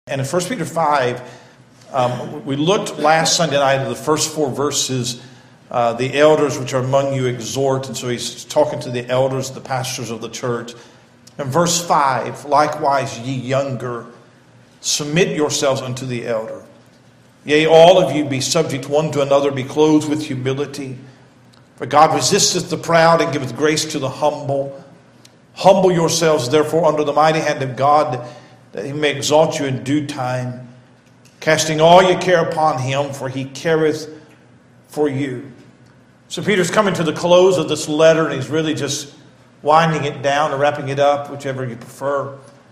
And in 1 Peter 5, we looked last Sunday night at the first 4 verses, the elders which are among you exhort. And so he's talking to the elders, the pastors of the church. In verse 5, likewise ye younger, submit yourselves unto the elder. Yea, all of you be subject one to another, be clothed with humility. For God resisteth the proud and giveth grace to the humble. Humble yourselves therefore under the mighty hand of God, that he may exalt you in due time, casting all your care upon him, for he careth for you. So Peter's coming to the close of this letter, and he's really just winding it down or wrapping it up, whichever you prefer.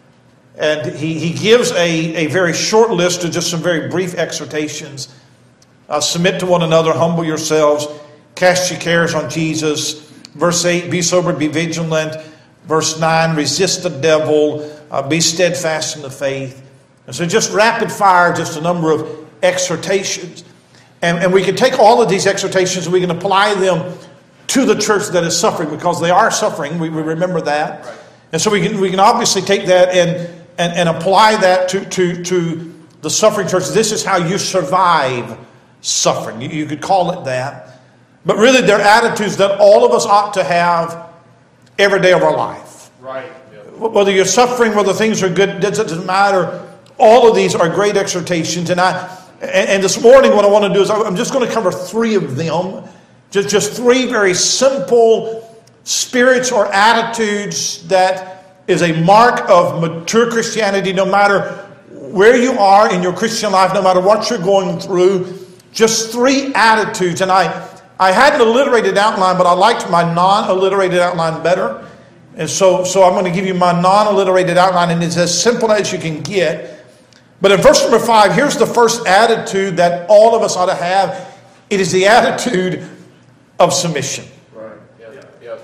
And he gives a very short list of just some very brief exhortations. Submit to one another, humble yourselves, cast your cares on Jesus. Verse 8, be sober, be vigilant. Verse 9, resist the devil, be steadfast in the faith. And so just rapid fire, just a number of exhortations. And we can take all of these exhortations and we can apply them to the church that is suffering, because they are suffering. We remember that. Right. And so we can obviously take that and apply that to the suffering church. This is how you survive suffering. You could call it that. But really they're attitudes that all of us ought to have every day of our life. Right. Yeah. Whether you're suffering, whether things are good, it doesn't matter. All of these are great exhortations. And this morning what I want to do is I'm just going to cover 3 of them. Just 3 very simple spirits or attitudes that is a mark of mature Christianity, no matter where you are in your Christian life, no matter what you're going through. Just 3 attitudes. And I had an alliterated outline, but I liked my non-alliterated outline better. And so I'm going to give you my non-alliterated outline, and it's as simple as you can get. But in verse number 5, here's the first attitude that all of us ought to have. It is the attitude of submission. Right. Yes.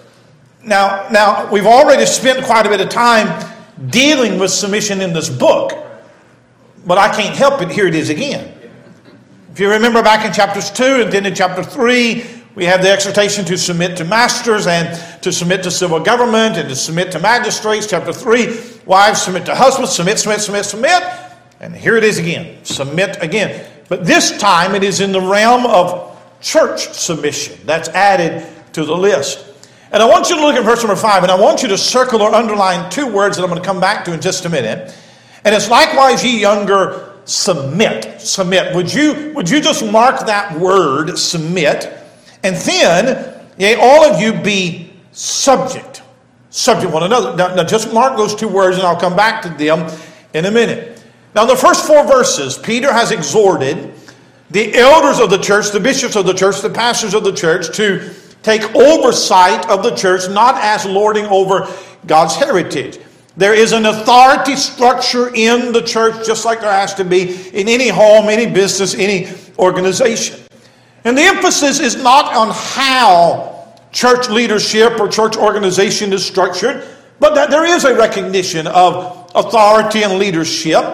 Now, we've already spent quite a bit of time dealing with submission in this book, but I can't help it. Here it is again. If you remember back in chapters 2 and then in chapter 3, we have the exhortation to submit to masters and to submit to civil government and to submit to magistrates. Chapter 3, wives submit to husbands, submit. And here it is again, submit again. But this time it is in the realm of church submission. That's added to the list. And I want you to look at verse number 5, and I want you to circle or underline 2 words that I'm going to come back to in just a minute. And it's likewise ye younger, submit. Submit. Would you just mark that word, submit? And then, yea, all of you be subject. Subject one another. Now just mark those 2 words, and I'll come back to them in a minute. Now in the first 4 verses, Peter has exhorted the elders of the church, the bishops of the church, the pastors of the church, to take oversight of the church, not as lording over God's heritage. There is an authority structure in the church, just like there has to be in any home, any business, any organization. And the emphasis is not on how church leadership or church organization is structured, but that there is a recognition of authority and leadership.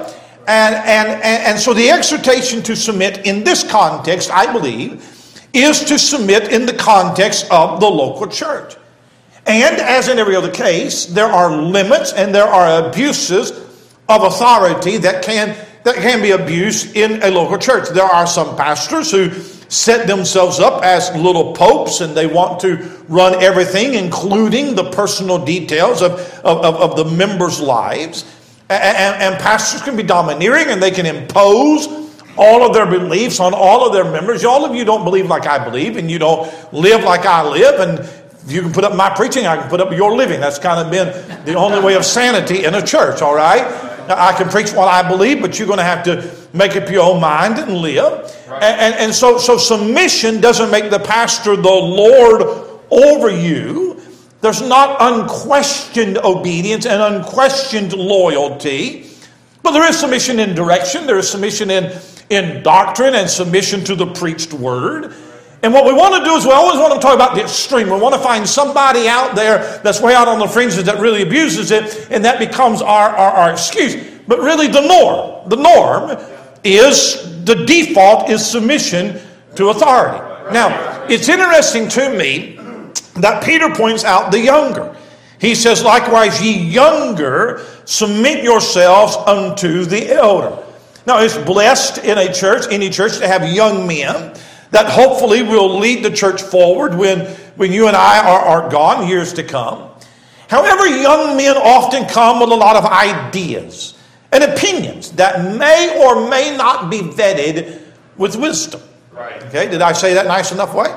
And so the exhortation to submit in this context, I believe, is to submit in the context of the local church. And as in every other case, there are limits and there are abuses of authority that can be abused in a local church. There are some pastors who set themselves up as little popes, and they want to run everything, including the personal details of the members' lives. And pastors can be domineering, and they can impose all of their beliefs on all of their members. All of you don't believe like I believe, and you don't live like I live, and you can put up my preaching, I can put up your living. That's kind of been the only way of sanity in a church, all right? Now, I can preach what I believe, but you're going to have to make up your own mind and live. Right. And so submission doesn't make the pastor the Lord over you. There's not unquestioned obedience and unquestioned loyalty. But there is submission in direction. There is submission in doctrine and submission to the preached word. And what we want to do is we always want to talk about the extreme. We want to find somebody out there that's way out on the fringes that really abuses it, and that becomes our excuse. But really the norm is, the default is submission to authority. Now, it's interesting to me that Peter points out the younger. He says, likewise ye younger, submit yourselves unto the elder. Now, it's blessed in a church, any church, to have young men that hopefully will lead the church forward when you and I are gone, years to come. However, young men often come with a lot of ideas and opinions that may or may not be vetted with wisdom. Right. Okay, did I say that nice enough way?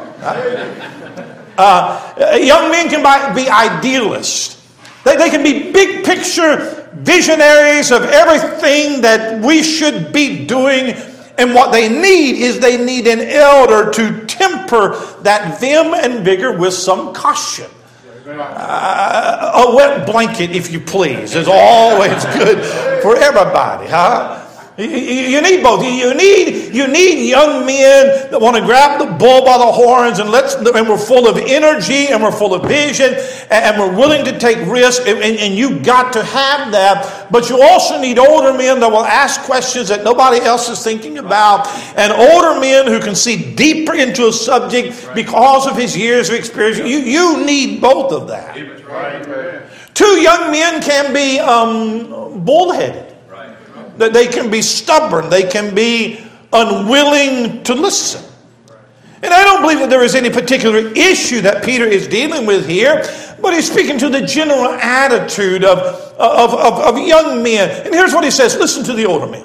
Young men can be idealists. They can be big picture visionaries of everything that we should be doing. And what they need an elder to temper that vim and vigor with some caution. A wet blanket, if you please, is always good for everybody, huh? You need both. You need young men that want to grab the bull by the horns and we're full of energy and we're full of vision and we're willing to take risks, and you got to have that. But you also need older men that will ask questions that nobody else is thinking about, and older men who can see deeper into a subject because of his years of experience. You need both of that. Two young men can be bullheaded. That they can be stubborn. They can be unwilling to listen. And I don't believe that there is any particular issue that Peter is dealing with here, but he's speaking to the general attitude of young men. And here's what he says. Listen to the older men.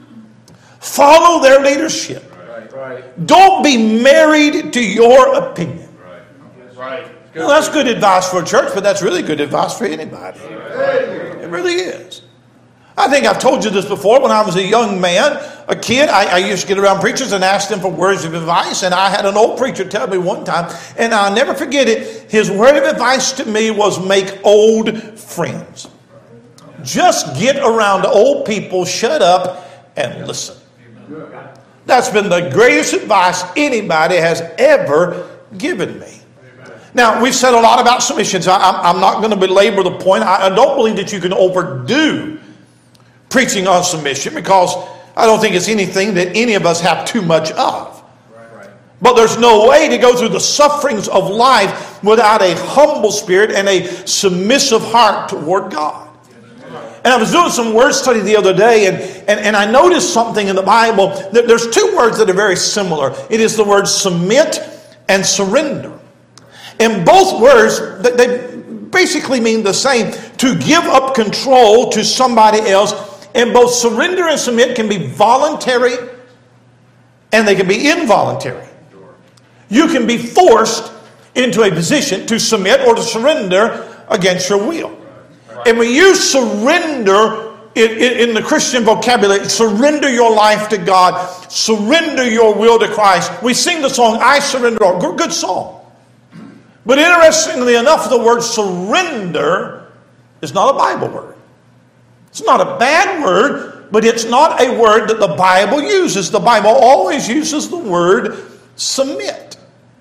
Follow their leadership. Don't be married to your opinion. Well, that's good advice for a church, but that's really good advice for anybody. It really is. I think I've told you this before. When I was a young man, a kid, I used to get around preachers and ask them for words of advice. And I had an old preacher tell me one time, and I'll never forget it. His word of advice to me was make old friends. Just get around old people, shut up, and listen. That's been the greatest advice anybody has ever given me. Now, we've said a lot about submission, so I'm not going to belabor the point. I don't believe that you can overdo preaching on submission, because I don't think it's anything that any of us have too much of. But there's no way to go through the sufferings of life without a humble spirit and a submissive heart toward God. And I was doing some word study the other day, and I noticed something in the Bible. There's two words that are very similar. It is the word submit and surrender. And both words, they basically mean the same: to give up control to somebody else. And both surrender and submit can be voluntary and they can be involuntary. You can be forced into a position to submit or to surrender against your will. And when you surrender in the Christian vocabulary, surrender your life to God, surrender your will to Christ. We sing the song, I Surrender All. Good song. But interestingly enough, the word surrender is not a Bible word. It's not a bad word, but it's not a word that the Bible uses. The Bible always uses the word submit.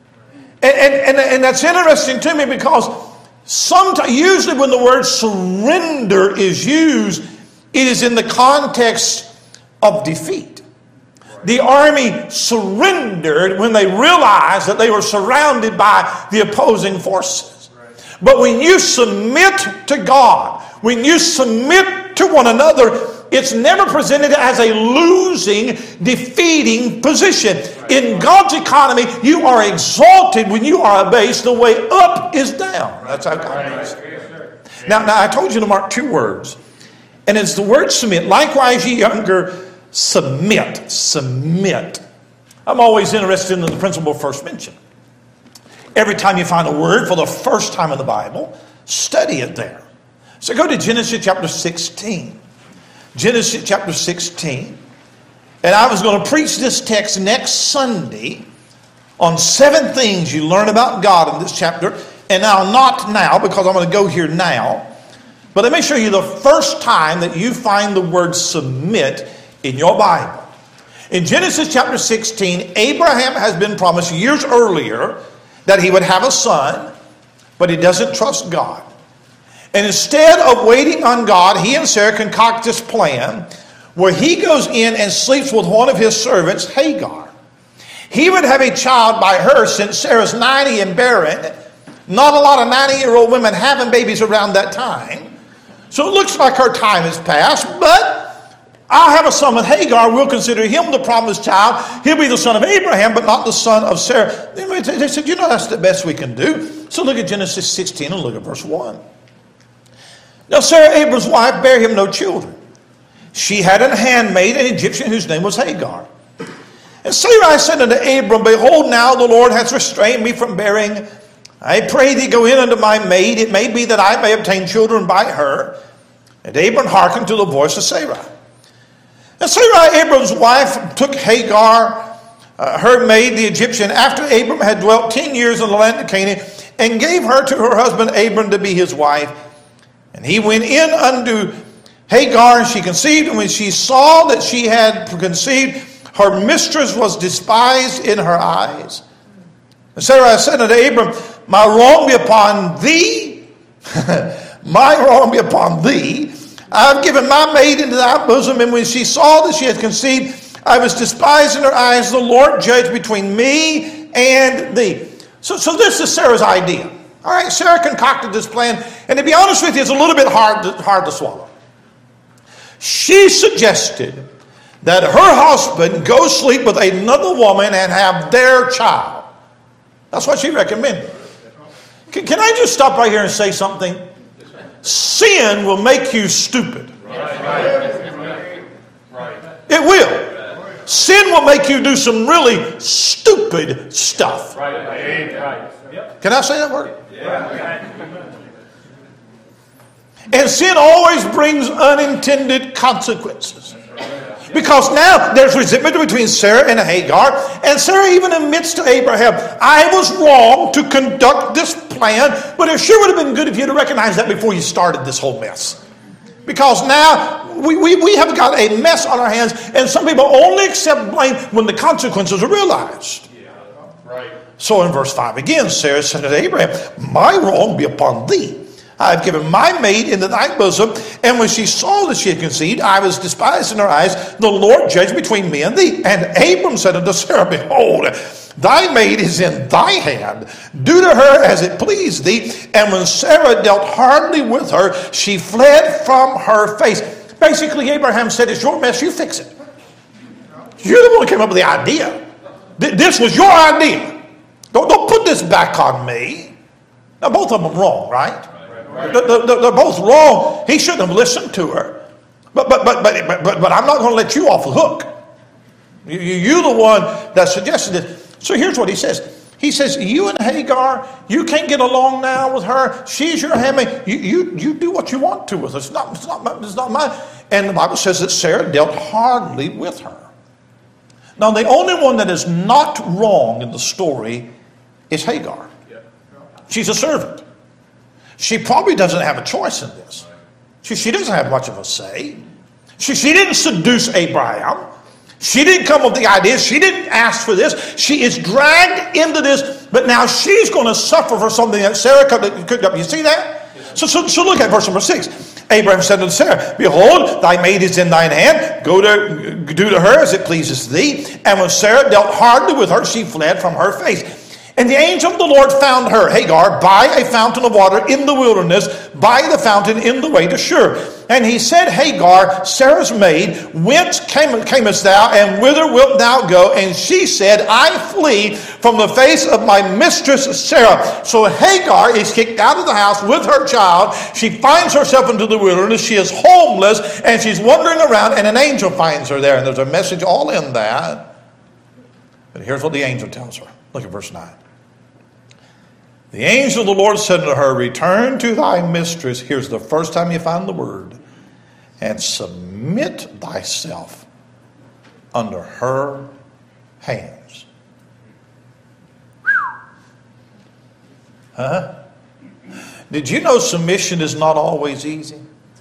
And that's interesting to me, because usually when the word surrender is used, it is in the context of defeat. The army surrendered when they realized that they were surrounded by the opposing forces. But when you submit to God, when you submit to one another, it's never presented as a losing, defeating position. In God's economy, you are exalted when you are abased. The way up is down. That's how God is. Now I told you to mark two words, and it's the word submit. Likewise, ye younger, submit. Submit. I'm always interested in the principle of first mention. Every time you find a word for the first time in the Bible, study it there. So go to Genesis chapter 16. Genesis chapter 16. And I was going to preach this text next Sunday on 7 things you learn about God in this chapter. And now, not now, because I'm going to go here now. But let me show you the first time that you find the word submit in your Bible. In Genesis chapter 16, Abraham has been promised years earlier that he would have a son, but he doesn't trust God. And instead of waiting on God, he and Sarah concoct this plan where he goes in and sleeps with one of his servants, Hagar. He would have a child by her, since Sarah's 90 and barren. Not a lot of 90-year-old women having babies around that time. So it looks like her time has passed, but I'll have a son with Hagar. We'll consider him the promised child. He'll be the son of Abraham, but not the son of Sarah. They said, that's the best we can do. So look at Genesis 16 and look at verse 1. Now Sarah, Abram's wife, bare him no children. She had an handmaid, an Egyptian, whose name was Hagar. And Sarai said unto Abram, behold, now the Lord hath restrained me from bearing. I pray thee, go in unto my maid. It may be that I may obtain children by her. And Abram hearkened to the voice of Sarai. And Sarai, Abram's wife, took Hagar, her maid, the Egyptian, after Abram had dwelt 10 years in the land of Canaan, and gave her to her husband Abram to be his wife. And he went in unto Hagar, and she conceived. And when she saw that she had conceived, her mistress was despised in her eyes. And Sarai said unto Abram, my wrong be upon thee. My wrong be upon thee. I have given my maid into thy bosom, and when she saw that she had conceived, I was despised in her eyes. The Lord judge between me and thee. So this is Sarah's idea. All right, Sarah concocted this plan, and to be honest with you, it's a little bit hard to swallow. She suggested that her husband go sleep with another woman and have their child. That's what she recommended. Can I just stop right here and say something? Sin will make you stupid. It will. Sin will make you do some really stupid stuff. Can I say that word? And sin always brings unintended consequences. Because now there's resentment between Sarah and Hagar. And Sarah even admits to Abraham, I was wrong to conduct this plan, but it sure would have been good if you'd have recognized that before you started this whole mess. Because now we have got a mess on our hands, and some people only accept blame when the consequences are realized. So in verse 5 again, Sarah said to Abraham, my wrong be upon thee. I have given my maid into thy bosom, and when she saw that she had conceived, I was despised in her eyes. The Lord judged between me and thee. And Abram said unto Sarah, behold, thy maid is in thy hand. Do to her as it pleased thee. And when Sarah dealt hardly with her, she fled from her face. Basically, Abraham said, it's your mess, you fix it. You're the one who came up with the idea. This was your idea. Don't put this back on me. Now, both of them wrong, right? They're both wrong. He shouldn't have listened to her. But I'm not going to let you off the hook. You're the one that suggested it. So here's what he says. He says, you and Hagar, you can't get along now with her. She's your handmaid. You do what you want to with her. It's not mine. And the Bible says that Sarah dealt hardly with her. Now, the only one that is not wrong in the story is Hagar. She's a servant. She probably doesn't have a choice in this. She doesn't have much of a say. She didn't seduce Abraham. She didn't come up with the ideas. She didn't ask for this. She is dragged into this, but now she's going to suffer for something that Sarah cooked up. You see that? So look at verse number 6. Abraham said unto Sarah, behold, thy maid is in thine hand. Do to her as it pleases thee. And when Sarah dealt hardly with her, she fled from her face. And the angel of the Lord found her, Hagar, by a fountain of water in the wilderness, by the fountain in the way to Shur. And he said, Hagar, Sarah's maid, whence camest thou, and whither wilt thou go? And she said, I flee from the face of my mistress Sarah. So Hagar is kicked out of the house with her child. She finds herself into the wilderness. She is homeless, and she's wandering around, and an angel finds her there. And there's a message all in that. But here's what the angel tells her. Look at verse 9. The angel of the Lord said to her, return to thy mistress. Here's the first time you find the word. And submit thyself under her hands. Huh? Did you know submission is not always easy?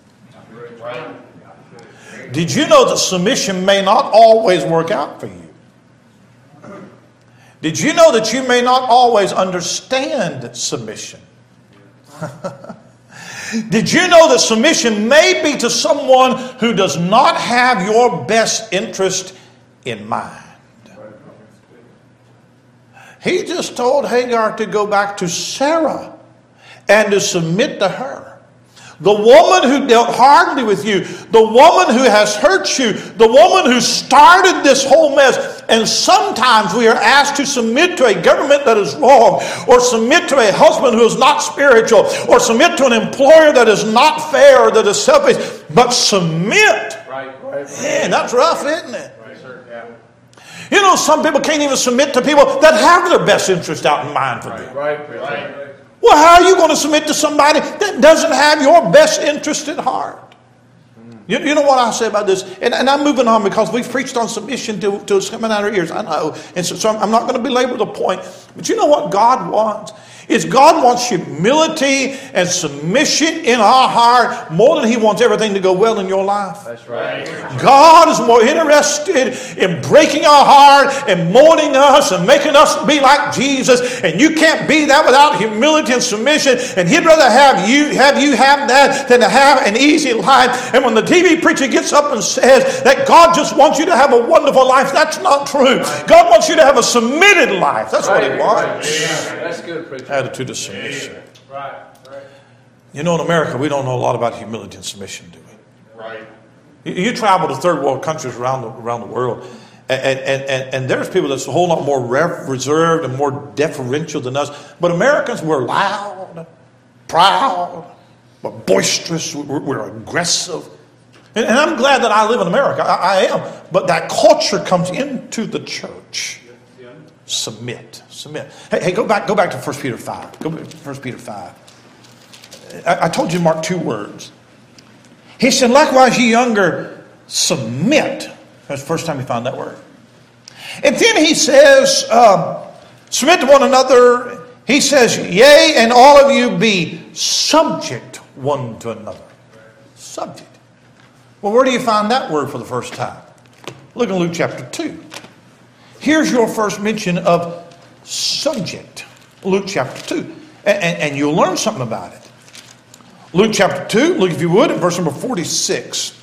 Did you know that submission may not always work out for you? Did you know that you may not always understand submission? Did you know that submission may be to someone who does not have your best interest in mind? He just told Hagar to go back to Sarah and to submit to her. The woman who dealt hardly with you, the woman who has hurt you, the woman who started this whole mess. And sometimes we are asked to submit to a government that is wrong, or submit to a husband who is not spiritual, or submit to an employer that is not fair or that is selfish. But submit. Right. Man, that's rough, isn't it? Right, sir. Yeah. You know, some people can't even submit to people that have their best interest out in mind for them. Right. Well, how are you going to submit to somebody that doesn't have your best interest at heart? You know what I say about this? And I'm moving on because we've preached on submission to some in our ears. I know. And so I'm not going to belabor the point. But you know what God wants? Is God wants humility and submission in our heart more than He wants everything to go well in your life. That's right. God is more interested in breaking our heart and molding us and making us be like Jesus. And you can't be that without humility and submission. And He'd rather have you have that than to have an easy life. And when the TV preacher gets up and says that God just wants you to have a wonderful life, that's not true. God wants you to have a submitted life. That's what He wants. Yeah. That's good, preacher. Attitude of submission. Right. You know, in America, we don't know a lot about humility and submission, do we? Right. You travel to third world countries around the world, and there's people that's a whole lot more reserved and more deferential than us. But Americans, we're loud, proud, we're boisterous, we're aggressive. And I'm glad that I live in America. I am. But that culture comes into the church. Submit. Hey, go back to 1 Peter 5. Go back to 1 Peter 5. I told you to mark two words. He said, likewise, ye younger, submit. That's the first time he found that word. And then he says, submit to one another. He says, yea, and all of you be subject one to another. Subject. Well, where do you find that word for the first time? Look in Luke chapter 2. Here's your first mention of subject. Luke chapter 2. And you'll learn something about it. Luke chapter 2, look if you would, at verse number 46.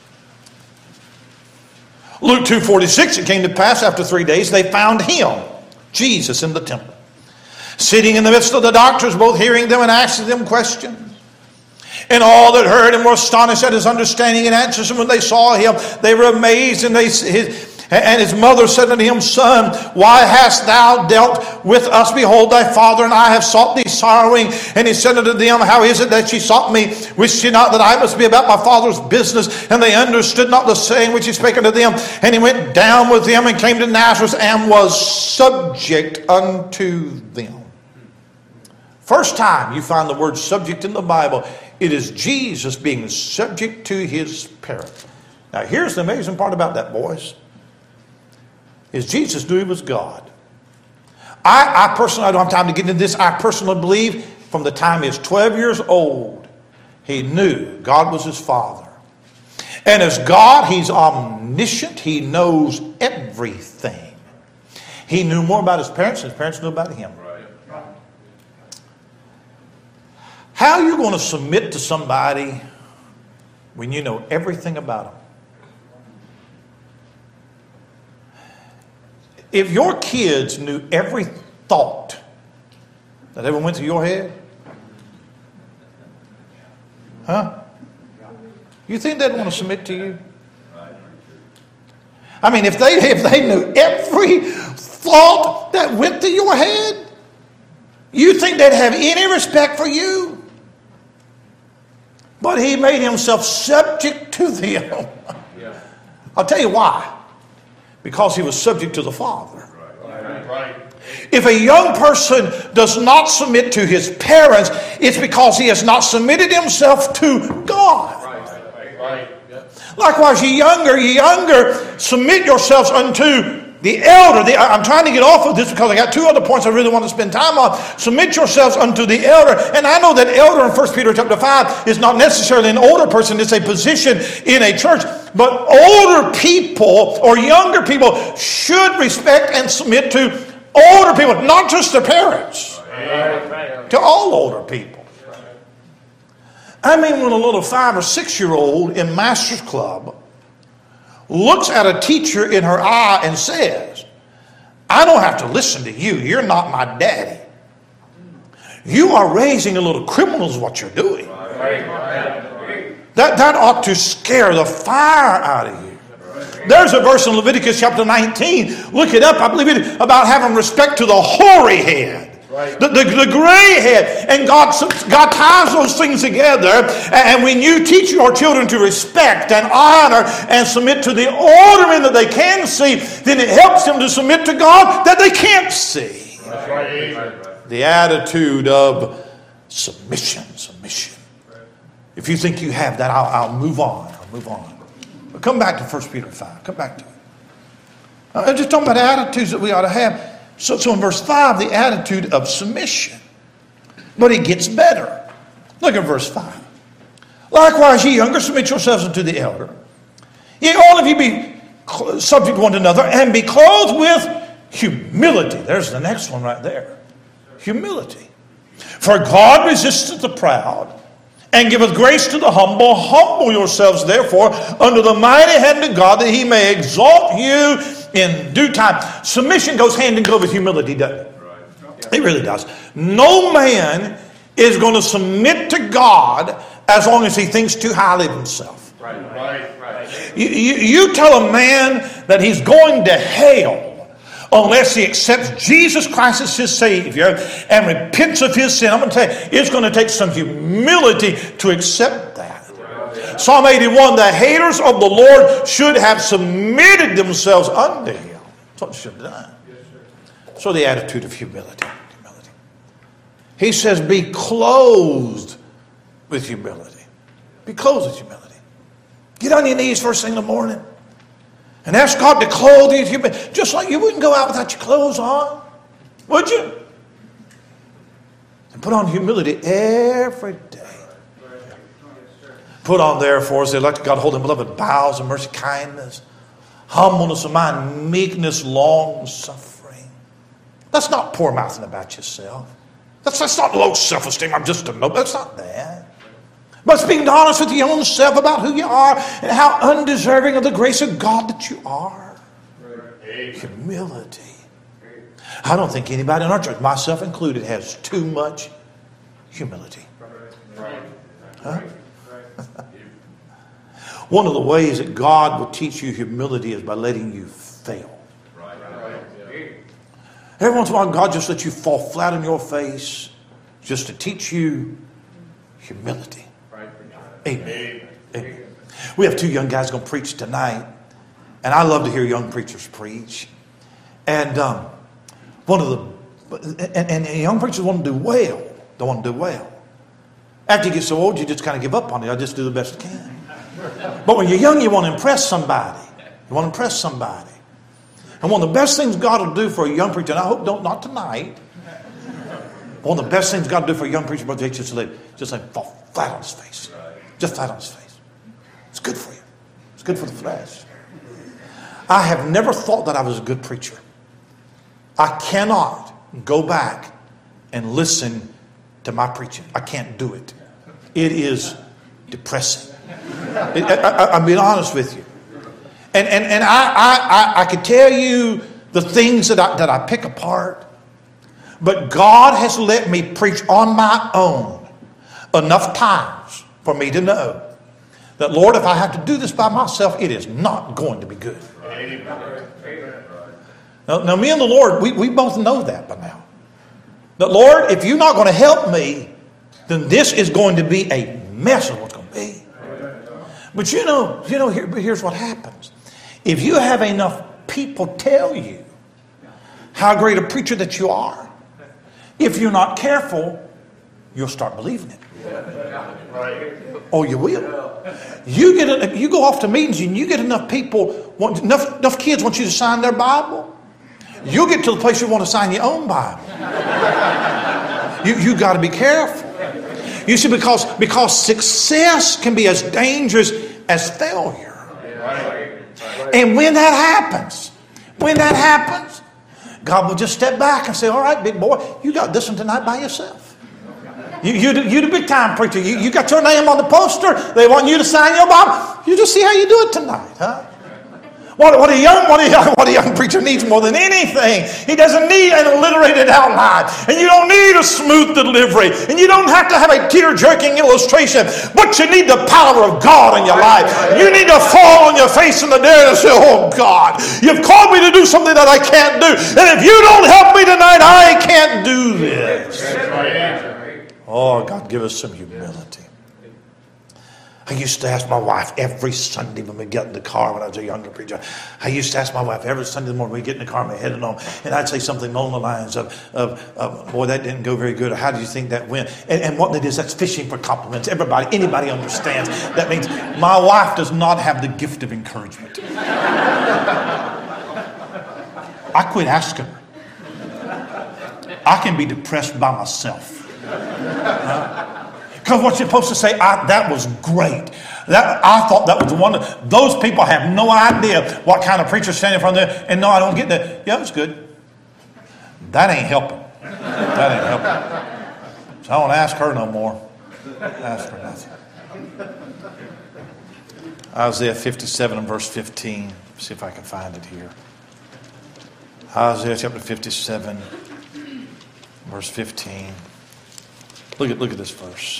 Luke 2:46, it came to pass after 3 days, they found Him, Jesus, in the temple, sitting in the midst of the doctors, both hearing them and asking them questions. And all that heard Him were astonished at His understanding and answers. And when they saw Him, they were amazed. And His mother said unto Him, Son, why hast thou dealt with us? Behold, thy father and I have sought thee sorrowing. And He said unto them, How is it that ye sought me? Wist ye not that I must be about my Father's business? And they understood not the saying which He spake unto them. And He went down with them and came to Nazareth and was subject unto them. First time you find the word subject in the Bible, it is Jesus being subject to His parents. Now here's the amazing part about that, boys. Is Jesus knew He was God. I personally, I don't have time to get into this. I personally believe from the time He was 12 years old, He knew God was His Father. And as God, He's omniscient. He knows everything. He knew more about His parents than His parents knew about Him. How are you going to submit to somebody when you know everything about them? If your kids knew every thought that ever went through your head, you think they'd want to submit to you? I mean, if they knew every thought that went through your head, you think they'd have any respect for you? But He made Himself subject to them. I'll tell you why. Because He was subject to the Father. Right. If a young person does not submit to his parents, it's because he has not submitted himself to God. Right. Likewise, ye younger, submit yourselves unto the elder. I'm trying to get off of this because I got two other points I really want to spend time on. Submit yourselves unto the elder. And I know that elder in 1 Peter chapter 5 is not necessarily an older person. It's a position in a church. But older people or younger people should respect and submit to older people, not just their parents. To all older people. I mean, when a little 5 or 6 year old in Master's Club looks at a teacher in her eye and says, I don't have to listen to you. You're not my daddy. You are raising a little criminal is what you're doing. That ought to scare the fire out of you. There's a verse in Leviticus chapter 19. Look it up. I believe it about having respect to the hoary head. The gray head. And God ties those things together. And when you teach your children to respect and honor and submit to the orderment that they can see, then it helps them to submit to God that they can't see. The attitude of submission. If you think you have that, I'll move on. But come back to 1 Peter 5. Come back to it. I'm just talking about attitudes that we ought to have. So in verse 5, the attitude of submission. But it gets better. Look at verse 5. Likewise, ye younger, submit yourselves unto the elder. Ye all of you be subject one to another, and be clothed with humility. There's the next one right there. Humility. For God resisteth the proud, and giveth grace to the humble. Humble yourselves, therefore, under the mighty hand of God, that he may exalt you in due time. Submission goes hand in glove with humility, doesn't it? It really does. No man is going to submit to God as long as he thinks too highly of himself. You tell a man that he's going to hell unless he accepts Jesus Christ as his Savior and repents of his sin. I'm going to tell you, it's going to take some humility to accept that. Psalm 81, the haters of the Lord should have submitted themselves unto him. That's what they should have done. So the attitude of humility. He says, be clothed with humility. Be clothed with humility. Get on your knees first thing in the morning and ask God to clothe you with humility. Just like you wouldn't go out without your clothes on. Would you? And put on humility every day. Put on, therefore, as the elect of God, holding beloved bowels of mercy, kindness, humbleness of mind, meekness, long suffering. That's not poor mouthing about yourself. That's not low self-esteem. I'm just a noble. That's not that. But it's being honest with your own self about who you are and how undeserving of the grace of God that you are. Humility. I don't think anybody in our church, myself included, has too much humility. Huh? One of the ways that God will teach you humility is by letting you fail. Every once in a while, God just lets you fall flat on your face just to teach you humility. Amen. Amen. We have two young guys going to preach tonight, and I love to hear young preachers preach. And young preachers want to do well. They want to do well. After you get so old, you just kind of give up on it. I just do the best I can. But when you're young, you want to impress somebody. You want to impress somebody. And one of the best things God will do for a young preacher, and I hope not tonight, one of the best things God will do for a young preacher, Brother Jake, just like fall flat on his face. Just flat on his face. It's good for you. It's good for the flesh. I have never thought that I was a good preacher. I cannot go back and listen to my preaching. I can't do it. It is depressing. I'm being honest with you. And I could tell you the things that I pick apart. But God has let me preach on my own enough times for me to know that, Lord, if I have to do this by myself, it is not going to be good. Now me and the Lord, we both know that by now. That, Lord, if you're not going to help me, then this is going to be a mess of what's going to be. But here's what happens. If you have enough people tell you how great a preacher that you are, if you're not careful, you'll start believing it. Oh, you will. You go off to meetings and you get enough people, enough kids want you to sign their Bible. You'll get to the place you want to sign your own Bible. You got to be careful. You see, because success can be as dangerous as failure. And when that happens, God will just step back and say, all right, big boy, you got this one tonight by yourself. You the big time preacher. You got your name on the poster. They want you to sign your Bible. You just see how you do it tonight, huh? What a young preacher needs more than anything. He doesn't need an alliterated outline. And you don't need a smooth delivery. And you don't have to have a tear-jerking illustration. But you need the power of God in your life. You need to fall on your face in the dirt and say, oh God, you've called me to do something that I can't do. And if you don't help me tonight, I can't do this. Oh, God, give us some humility. I used to ask my wife every Sunday when we get in the car when I was a younger preacher. I used to ask my wife every Sunday morning when we get in the car and we're heading home. And I'd say something along the lines of boy, that didn't go very good. Or how do you think that went? And what it is, that's fishing for compliments. Anybody understands. That means my wife does not have the gift of encouragement. I quit asking her. I can be depressed by myself. Because what you're supposed to say, that was great. I thought that was wonderful. Those people have no idea what kind of preacher standing in front of them. And no, I don't get that. Yeah, it was good. That ain't helping. That ain't helping. So I don't ask her no more. Ask her nothing. Isaiah 57 and verse 15. See if I can find it here. Isaiah chapter 57, verse 15. Look at this verse.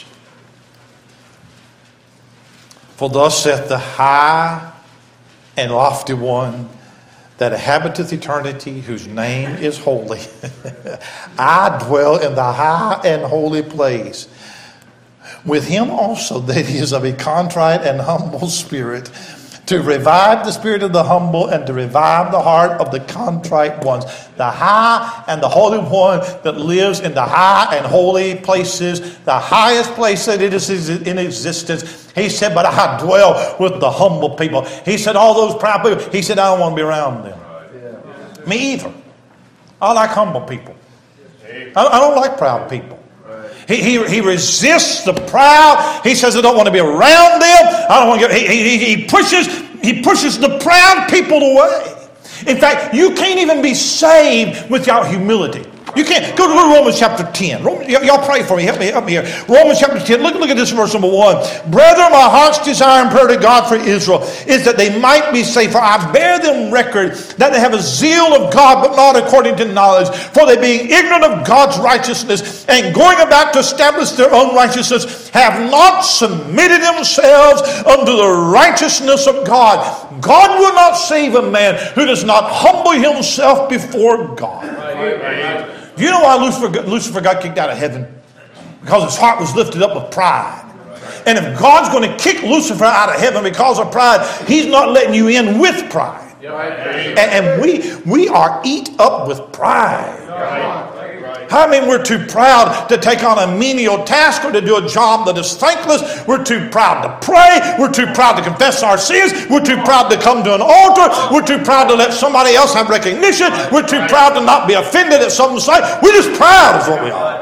For thus saith the high and lofty one that inhabiteth eternity, whose name is holy. I dwell in the high and holy place. With him also that is of a contrite and humble spirit, to revive the spirit of the humble and to revive the heart of the contrite ones. The high and the holy one that lives in the high and holy places, the highest place that it is in existence. He said, but I dwell with the humble people. He said, all those proud people, he said, I don't want to be around them. Yeah. Me either. I like humble people. I don't like proud people. He resists the proud. He says, I don't want to be around them. I don't want to get, he pushes the proud people away. In fact, you can't even be saved without humility. You can't. Go to Romans chapter 10. Y'all pray for me. Help me here. Romans chapter 10. Look at this verse number 1. Brethren, my heart's desire and prayer to God for Israel is that they might be saved. For I bear them record that they have a zeal of God, but not according to knowledge. For they being ignorant of God's righteousness and going about to establish their own righteousness, have not submitted themselves unto the righteousness of God. God will not save a man who does not humble himself before God. Right. You know why Lucifer got kicked out of heaven? Because his heart was lifted up with pride. And if God's going to kick Lucifer out of heaven because of pride, he's not letting you in with pride. And we are eat up with pride. I mean, we're too proud to take on a menial task or to do a job that is thankless. We're too proud to pray. We're too proud to confess our sins. We're too proud to come to an altar. We're too proud to let somebody else have recognition. We're too proud to not be offended at someone's sight. We're just proud is what we are.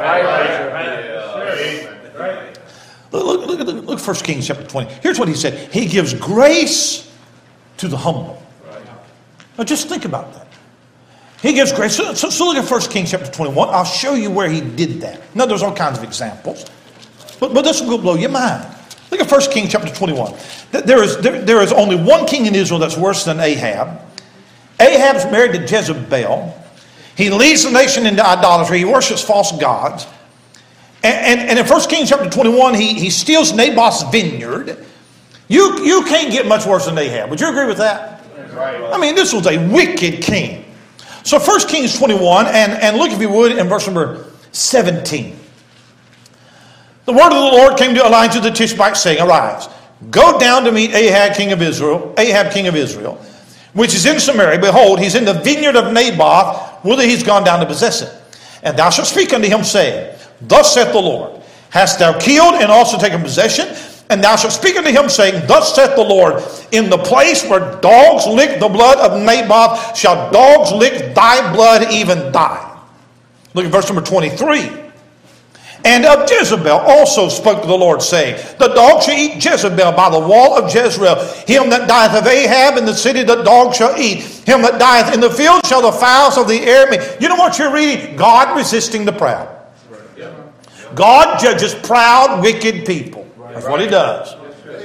Look 1 Kings chapter 20. Here's what he said. He gives grace to the humble. Now just think about that. He gives grace. So look at 1 Kings chapter 21. I'll show you where he did that. Now, there's all kinds of examples. But this will blow your mind. Look at 1 Kings chapter 21. There is only one king in Israel that's worse than Ahab. Ahab's married to Jezebel. He leads the nation into idolatry. He worships false gods. And in 1 Kings chapter 21, he steals Naboth's vineyard. You can't get much worse than Ahab. Would you agree with that? I mean, this was a wicked king. So 1 Kings 21, and look if you would in verse number 17. The word of the Lord came to Elijah the Tishbite, saying, Arise, go down to meet Ahab king of Israel, which is in Samaria. Behold, he's in the vineyard of Naboth, whither he's gone down to possess it. And thou shalt speak unto him, saying, Thus saith the Lord, Hast thou killed and also taken possession? And thou shalt speak unto him, saying, Thus saith the Lord, In the place where dogs lick the blood of Naboth, shall dogs lick thy blood, even thine. Look at verse number 23. And of Jezebel also spoke the Lord, saying, The dog shall eat Jezebel by the wall of Jezreel. Him that dieth of Ahab in the city, the dog shall eat. Him that dieth in the field shall the fowls of the air meet. You know what you're reading? God resisting the proud. God judges proud, wicked people. That's what he does.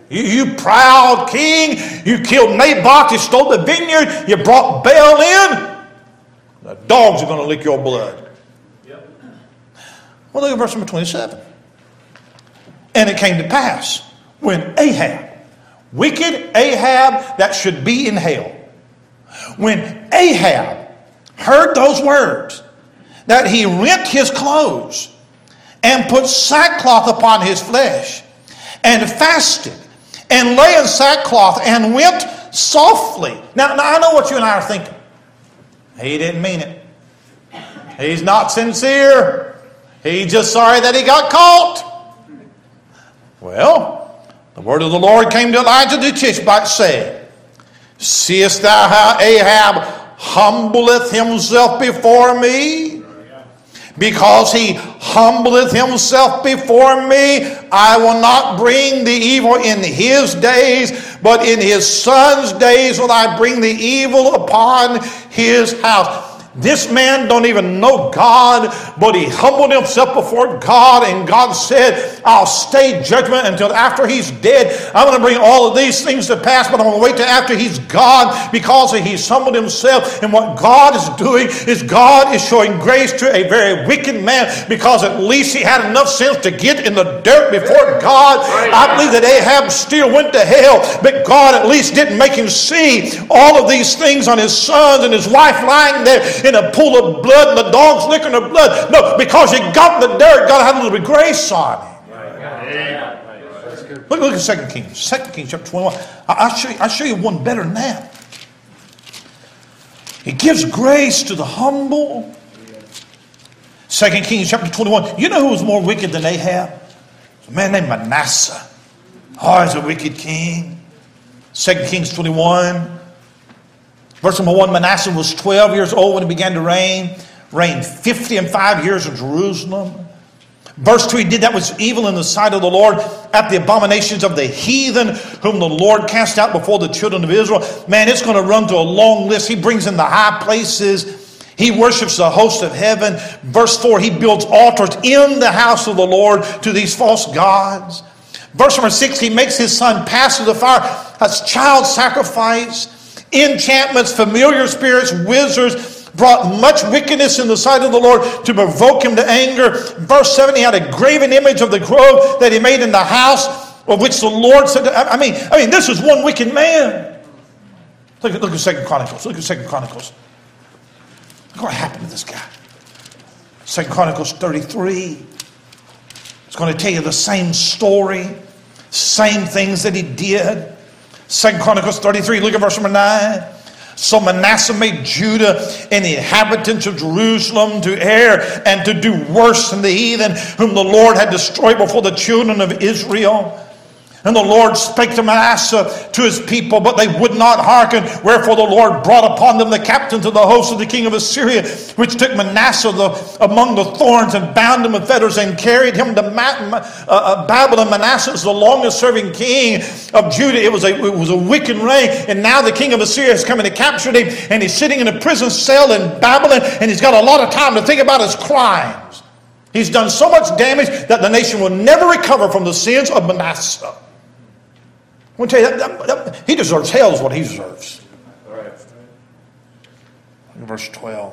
You proud king. You killed Naboth. You stole the vineyard. You brought Baal in. The dogs are going to lick your blood. Yep. Well, look at verse number 27. And it came to pass when Ahab, wicked Ahab that should be in hell, when Ahab heard those words, that he rent his clothes and put sackcloth upon his flesh and fasted and lay in sackcloth and wept softly. Now I know what you and I are thinking. He didn't mean it. He's not sincere. He's just sorry that he got caught. Well, the word of the Lord came to Elijah the Tishbite, saying, seest thou how Ahab humbleth himself before me? Because he humbleth himself before me, I will not bring the evil in his days, but in his son's days will I bring the evil upon his house. This man don't even know God, but he humbled himself before God, and God said, I'll stay judgment until after he's dead. I'm going to bring all of these things to pass, but I'm going to wait till after he's gone, because he's humbled himself. And what God is doing is God is showing grace to a very wicked man, because at least he had enough sense to get in the dirt before God. I believe that Ahab still went to hell, but God at least didn't make him see all of these things on his sons and his wife lying there in a pool of blood and the dogs licking the blood. No, because he got in the dirt, God had a little bit of grace on him. Look at 2 Kings. 2 Kings chapter 21. I'll show you one better than that. He gives grace to the humble. 2 Kings chapter 21. You know who was more wicked than Ahab? It's a man named Manasseh. Oh, he's a wicked king. 2 Kings 21. Verse number 1, Manasseh was 12 years old when he began to reign. Reigned 50 years in Jerusalem. Verse 2, he did that was evil in the sight of the Lord, at the abominations of the heathen, whom the Lord cast out before the children of Israel. Man, it's going to run to a long list. He brings in the high places. He worships the host of heaven. Verse 4, he builds altars in the house of the Lord to these false gods. Verse number 6, he makes his son pass through the fire as child sacrifice. Enchantments, familiar spirits, wizards brought much wickedness in the sight of the Lord to provoke him to anger. Verse 7, he had a graven image of the grove that he made in the house, of which the Lord said, I mean, this is one wicked man. Look at 2 Chronicles. Look at 2 Chronicles. Look what happened to this guy. 2 Chronicles 33. It's going to tell you the same story, same things that he did. 2 Chronicles 33, look at verse number 9. So Manasseh made Judah and the inhabitants of Jerusalem to err and to do worse than the heathen, whom the Lord had destroyed before the children of Israel. And the Lord spake to Manasseh to his people, but they would not hearken. Wherefore the Lord brought upon them the captains of the host of the king of Assyria, which took Manasseh among the thorns and bound him with fetters and carried him to Babylon. Manasseh is the longest serving king of Judah. It was a wicked reign. And now the king of Assyria is coming to capture him, and he's sitting in a prison cell in Babylon, and he's got a lot of time to think about his crimes. He's done so much damage that the nation will never recover from the sins of Manasseh. I want to tell you, he deserves hell is what he deserves. Right. Verse 12.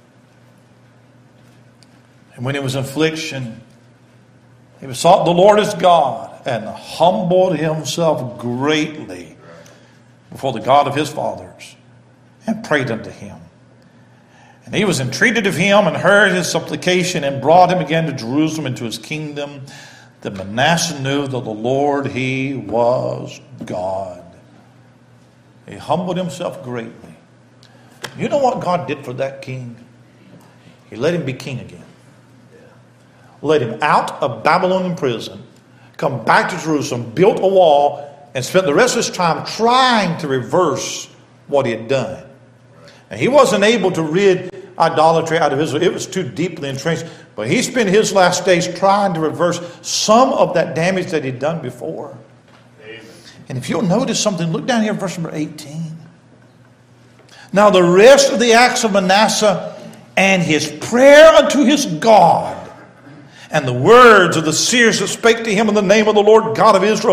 And when it was affliction, he besought the Lord his God and humbled himself greatly before the God of his fathers and prayed unto him. And he was entreated of him and heard his supplication and brought him again to Jerusalem into his kingdom. That Manasseh knew that the Lord, he was God. He humbled himself greatly. You know what God did for that king? He let him be king again. Let him out of Babylonian prison, come back to Jerusalem, built a wall, and spent the rest of his time trying to reverse what he had done. And he wasn't able to rid idolatry out of Israel. It was too deeply entrenched. But he spent his last days trying to reverse some of that damage that he'd done before. Amen. And if you'll notice something, look down here at verse number 18. Now the rest of the acts of Manasseh and his prayer unto his God and the words of the seers that spake to him in the name of the Lord God of Israel,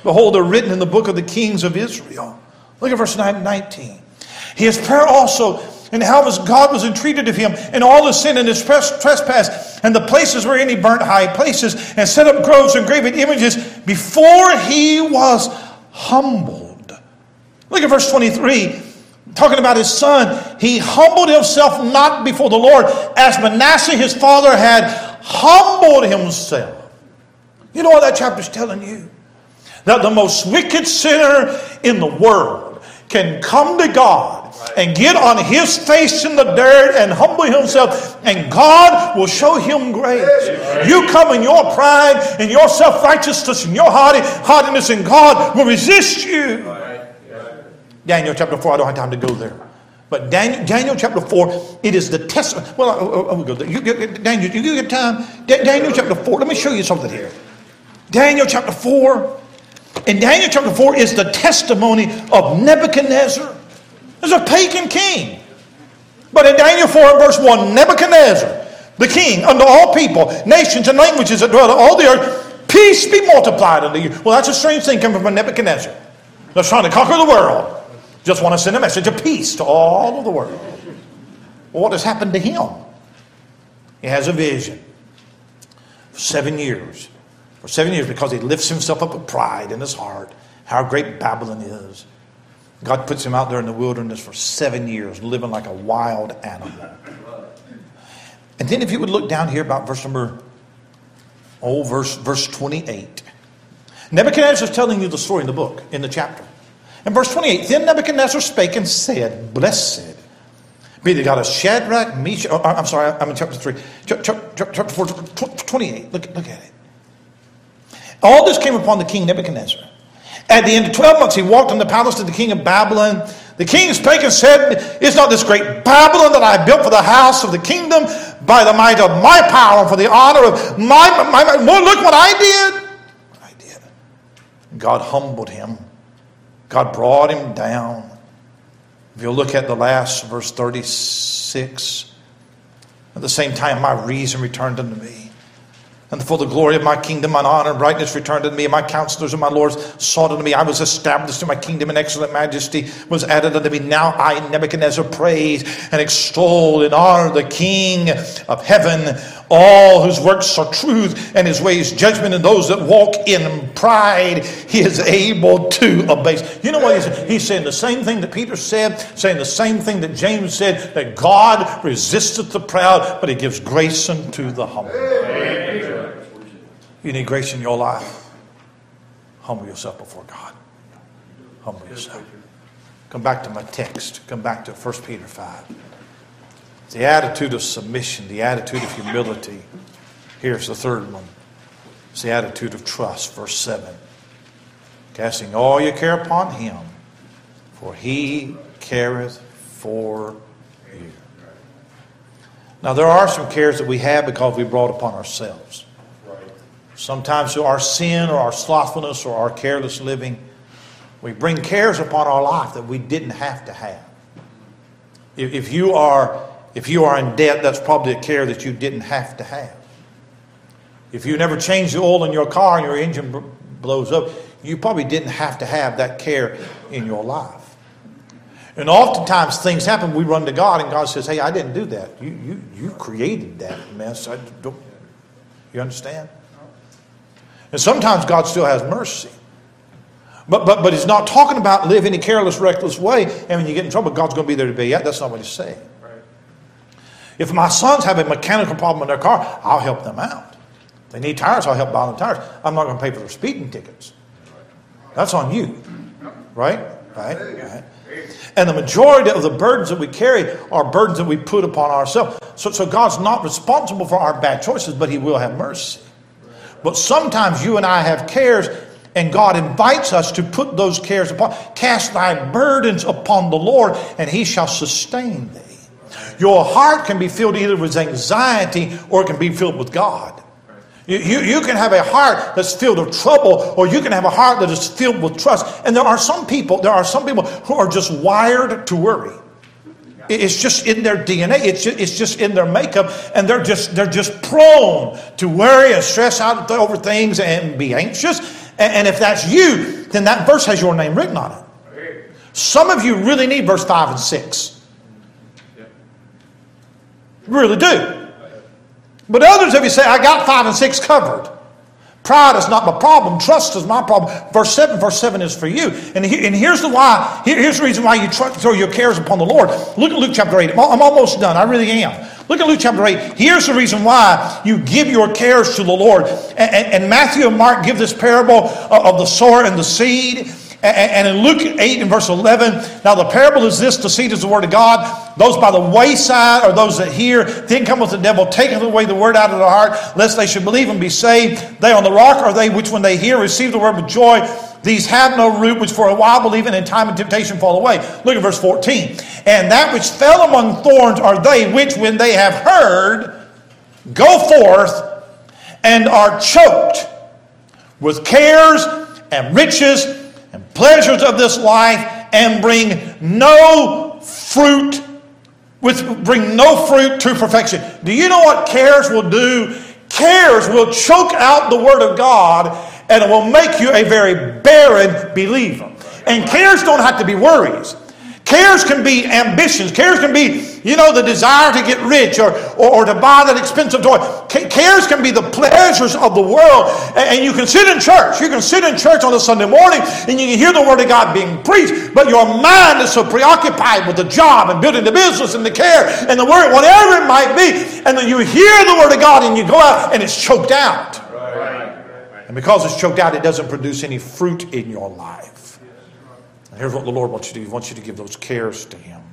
Behold, they're written in the book of the kings of Israel. Look at verse 19. His prayer also, and how God was entreated of him, and all his sin and his trespass, and the places wherein he burnt high places, and set up groves and graven images, before he was humbled. Look at verse 23. Talking about his son, he humbled himself not before the Lord, as Manasseh his father had humbled himself. You know what that chapter is telling you? That the most wicked sinner in the world can come to God and get on his face in the dirt and humble himself, and God will show him grace. You come in your pride and your self-righteousness and your haughtiness, and God will resist you. Daniel chapter 4, I don't have time to go there. But Daniel chapter 4, it is the testament. Well, I will go there. Daniel, you get time? Daniel chapter 4, let me show you something here. Daniel chapter 4. And Daniel chapter 4 is the testimony of Nebuchadnezzar. There's a pagan king. But in Daniel 4 and verse 1, Nebuchadnezzar, the king, unto all people, nations, and languages that dwell on all the earth, peace be multiplied unto you. Well, that's a strange thing coming from Nebuchadnezzar. They're trying to conquer the world. Just want to send a message of peace to all of the world. Well, what has happened to him? He has a vision. For 7 years. For 7 years, because he lifts himself up with pride in his heart, how great Babylon is. God puts him out there in the wilderness for 7 years, living like a wild animal. And then if you would look down here about verse 28. Nebuchadnezzar is telling you the story in the book, in the chapter. In verse 28, then Nebuchadnezzar spake and said, Blessed be the God of Shadrach, Meshach. I'm sorry, I'm in chapter 3. Chapter 4, 28. Look at it. All this came upon the king Nebuchadnezzar. At the end of 12 months, he walked in the palace of the king of Babylon. The king spake and said, Is not this great Babylon that I built for the house of the kingdom by the might of my power and for the honor of my look what I did. I did. God humbled him. God brought him down. If you look at the last verse 36, at the same time my reason returned unto me. And for the glory of my kingdom, mine honor and brightness returned unto me, and my counselors and my lords sought unto me. I was established in my kingdom, and excellent majesty was added unto me. Now I, Nebuchadnezzar, praise and extol and honor the King of heaven, all whose works are truth, and his ways judgment, and those that walk in pride he is able to abase. You know what he's saying? He's saying the same thing that Peter said, saying the same thing that James said, that God resisteth the proud, but he gives grace unto the humble. You need grace in your life. Humble yourself before God. Humble yourself. Come back to my text. Come back to 1 Peter 5. The attitude of submission, the attitude of humility. Here's the third one. It's the attitude of trust. Verse 7. Casting all your care upon him, for he careth for you. Now there are some cares that we have because we brought upon ourselves. Sometimes through our sin or our slothfulness or our careless living, we bring cares upon our life that we didn't have to have. If you are in debt, that's probably a care that you didn't have to have. If you never change the oil in your car and your engine blows up, you probably didn't have to have that care in your life. And oftentimes things happen, we run to God and God says, hey, I didn't do that. You created that mess. You understand? And sometimes God still has mercy. But he's not talking about live in a careless, reckless way, and when you get in trouble, God's going to be there to bail you out. That's not what he's saying. Right. If my sons have a mechanical problem in their car, I'll help them out. If they need tires, I'll help buy them tires. I'm not going to pay for their speeding tickets. That's on you. Right? And the majority of the burdens that we carry are burdens that we put upon ourselves. So God's not responsible for our bad choices, but he will have mercy. But sometimes you and I have cares, and God invites us to put those cares upon. Cast thy burdens upon the Lord, and he shall sustain thee. Your heart can be filled either with anxiety or it can be filled with God. You can have a heart that's filled with trouble, or you can have a heart that is filled with trust. And there are some people who are just wired to worry. It's just in their DNA. It's just in their makeup, and they're just prone to worry and stress out over things and be anxious. And if that's you, then that verse has your name written on it. Some of you really need verse 5 and 6. Really do. But others of you say, I got 5 and 6 covered. Pride is not my problem. Trust is my problem. Verse 7 is for you. And here's the why. Here's the reason why you throw your cares upon the Lord. Look at Luke chapter 8. I'm almost done. I really am. Look at Luke chapter 8. Here's the reason why you give your cares to the Lord. And Matthew and Mark give this parable of the sower and the seed. And in Luke 8 and verse 11, now the parable is this: the seed is the word of God. Those by the wayside are those that hear. Then cometh the devil, taketh away the word out of their heart, lest they should believe and be saved. They on the rock are they which when they hear receive the word with joy. These have no root, which for a while believe, and in time of temptation fall away. Look at verse 14. And that which fell among thorns are they which when they have heard go forth and are choked with cares and riches and pleasures of this life, and bring no fruit to perfection. Do you know what cares will do? Cares will choke out the word of God, and it will make you a very barren believer. And cares don't have to be worries. Cares can be ambitions. Cares can be, the desire to get rich or to buy that expensive toy. Cares can be the pleasures of the world. And you can sit in church. You can sit in church on a Sunday morning and you can hear the Word of God being preached, but your mind is so preoccupied with the job and building the business and the care and the work, whatever it might be. And then you hear the Word of God and you go out and it's choked out. And because it's choked out, it doesn't produce any fruit in your life. And here's what the Lord wants you to do. He wants you to give those cares to Him.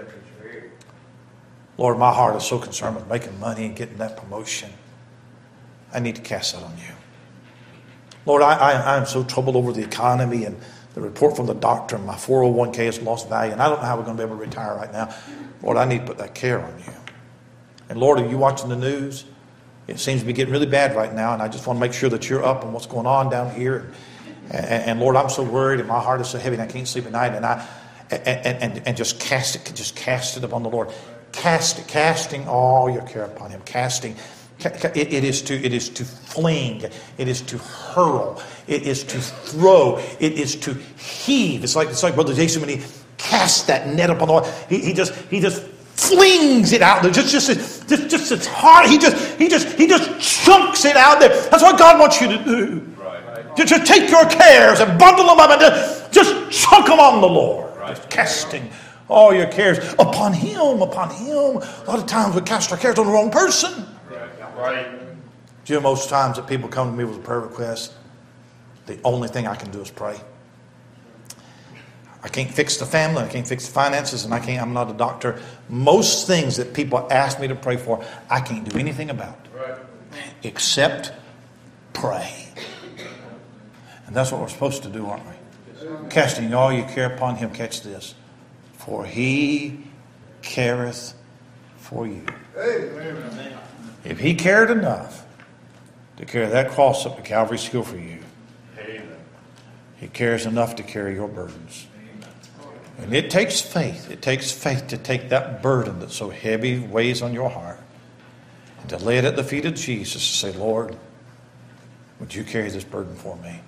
Lord, my heart is so concerned with making money and getting that promotion. I need to cast that on you. Lord, I am so troubled over the economy and the report from the doctor, and my 401k has lost value, and I don't know how we're going to be able to retire right now. Lord, I need to put that care on you. And Lord, are you watching the news? It seems to be getting really bad right now, and I just want to make sure that you're up on what's going on down here. And Lord, I'm so worried, and my heart is so heavy, and I can't sleep at night. And just cast it upon the Lord. Casting all your care upon Him. Casting. It is to fling. It is to hurl. It is to throw. It is to heave. It's like Brother Jason when he cast that net upon the water. He just flings it out there. Just it's hard. He just chunks it out there. That's what God wants you to do. Just take your cares and bundle them up and just chunk them on the Lord. Just casting all your cares upon Him, upon Him. A lot of times we cast our cares on the wrong person. Do you know most times that people come to me with a prayer request, the only thing I can do is pray. I can't fix the family, I can't fix the finances, and I'm not a doctor. Most things that people ask me to pray for, I can't do anything about. Except pray. And that's what we're supposed to do, aren't we? Casting all your care upon Him. Catch this. For He careth for you. Amen. If He cared enough to carry that cross up to Calvary's hill for you, Amen, He cares enough to carry your burdens. And it takes faith. It takes faith to take that burden that so heavy weighs on your heart and to lay it at the feet of Jesus and say, Lord, would you carry this burden for me?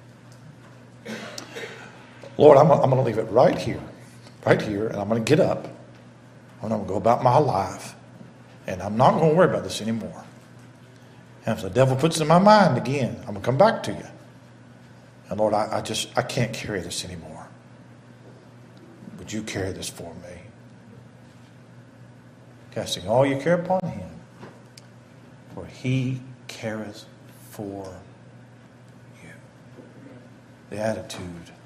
Lord, I'm going to leave it right here, and I'm going to get up, and I'm going to go about my life, and I'm not going to worry about this anymore. And if the devil puts it in my mind again, I'm going to come back to you. And Lord, I can't carry this anymore. Would you carry this for me? Casting all your care upon Him, for He careth for you. The attitude